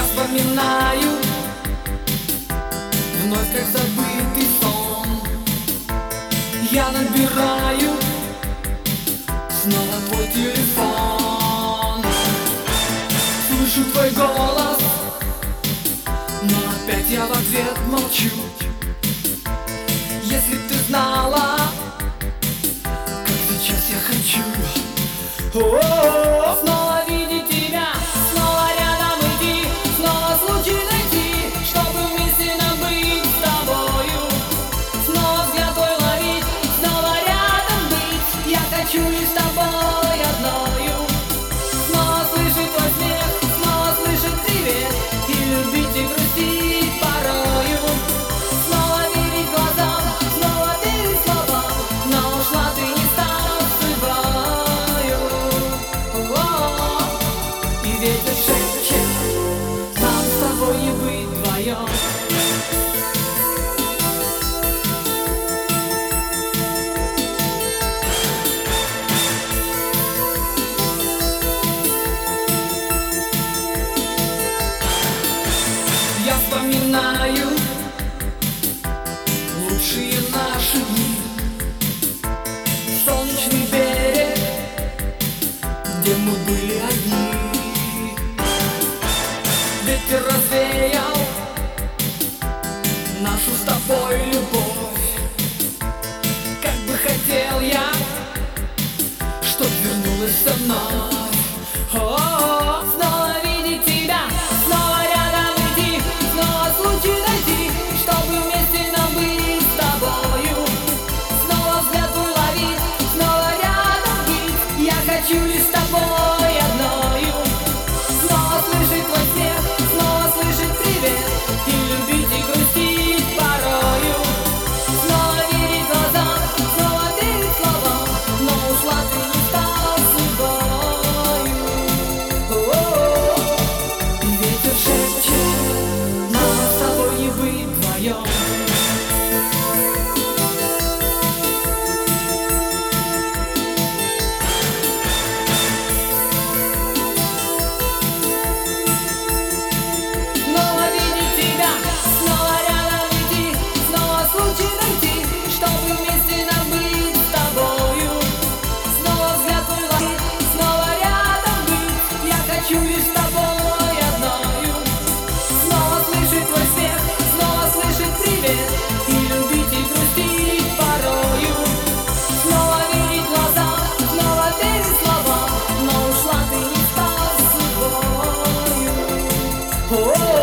вспоминаю вновь как забытый сон. Я набираю снова твой телефон. Слышу твой голос, но опять я в ответ молчу. Если ты знала, как сейчас я хочу снова видеть тебя, снова рядом идти, снова случай найти, чтобы вместе нам быть с тобою. Снова взгляд твой ловить, снова рядом быть. Я хочу лишь с тобой одною. Снова слышать твой смех, снова слышать привет, и любить и грустить порою. Снова верить глазам, снова верить словам, но ушла ты, не став судьбою. И ветер шепчет, нам с тобой не быть вдвоем. Я вспоминаю лучшие наши дни, солнечный берег, где мы были одни. Ветер развеял нашу с тобой любовь. Как бы хотел я, чтоб вернулась со мной. Снова видеть тебя, снова рядом идти, снова случай найти, чтобы вместе нам быть с тобою. Снова взгляд твой ловить, снова рядом быть. Я хочу лишь с тобой одною. Снова слышать твой смех, снова слышать привет, и любить и грустить порою. Снова верить глазам, снова верить словам, но ушла ты, не стала судьбою. И ветер шепчет, нам с тобой не быть вдвоем. Снова видеть тебя, снова рядом идти, снова случай найти, чтобы вместе нам быть с тобою. Снова взгляд твой ловить, снова рядом быть. Я хочу лишь с тобой одною. Снова слышать твой смех, снова слышать привет, и любить и грустить порою. Снова верить глазам, снова верить словам, но ушла ты, не став судьбою.